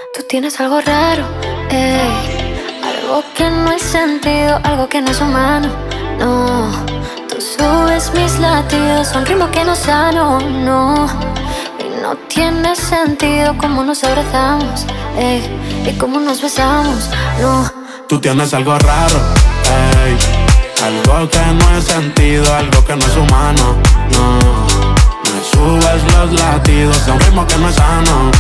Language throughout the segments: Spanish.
Tú tienes algo raro, ey. Algo que no es sentido, algo que no es humano, no. Tú subes mis latidos a un ritmo que no es sano, no. Y no tiene sentido cómo nos abrazamos, ey, y cómo nos besamos, no. Tú tienes algo raro, ey. Algo que no es sentido, algo que no es humano, no. Me subes los latidos a un ritmo que no es sano,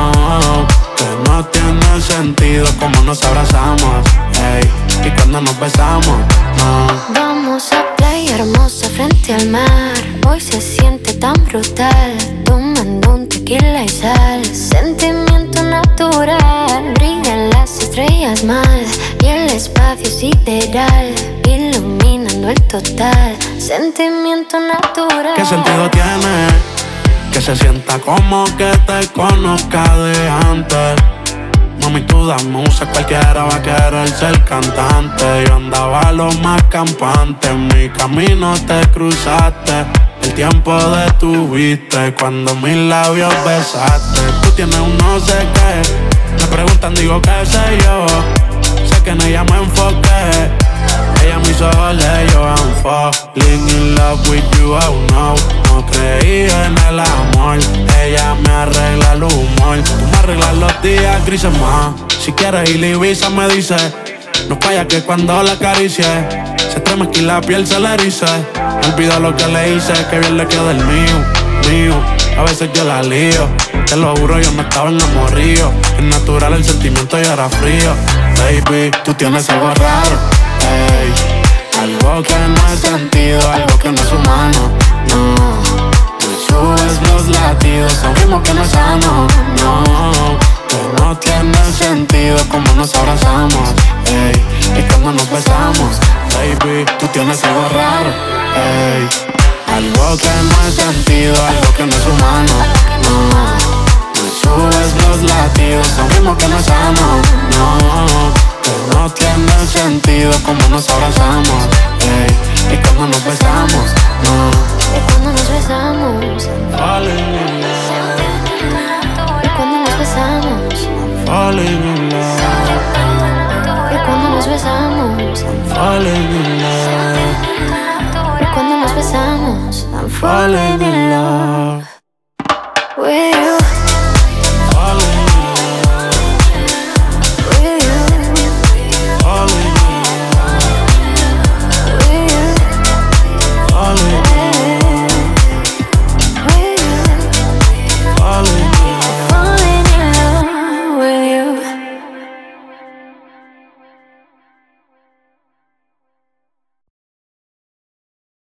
no. Que no tiene sentido como nos abrazamos, ey, y cuando nos besamos, no. Vamos a playa hermosa frente al mar. Hoy se siente tan brutal, tomando un tequila y sal. Sentimiento natural, brillan las estrellas mal y el espacio sideral, iluminando el total. Sentimiento natural. ¿Qué sentido tiene? Que se sienta como que te conozca de antes. Mami, tú dame musa, cualquiera va a querer ser cantante. Yo andaba lo más campante, en mi camino te cruzaste. El tiempo detuviste cuando mis labios besaste. Tú tienes un no sé qué, me preguntan, digo qué sé yo. Sé que en ella me enfoqué, ella me hizo valer, yo I'm falling in love with you, oh no. No creí en el amor, ella me arregla el humor. Tú me arreglas los días grises más. Si quieres ir a Ibiza me dice, no falla que cuando la acaricie se estremezca y la piel se le erice. Me olvido lo que le hice, que bien le queda el mío. A veces yo la lío, te lo juro yo no estaba enamorado. Es natural el sentimiento y era frío. Baby, tú tienes algo raro, ey. Algo que no es sentido, algo que no es humano, no. Me subes los latidos a un ritmo que no es sano, no. Que no tiene sentido como nos abrazamos, ey, y cuando nos besamos. Baby, tú tienes algo raro, ey. Algo que no es sentido, algo que no es humano, no. Me subes los latidos a un ritmo que no es sano, no. Que no tiene sentido como nos abrazamos, ey, y cuando nos besamos, no. Y cuando nos besamos, Falling in love, y cuando nos besamos, falling in love, y cuando nos besamos, falling in love, y cuando nos besamos, I'm falling in love. with you.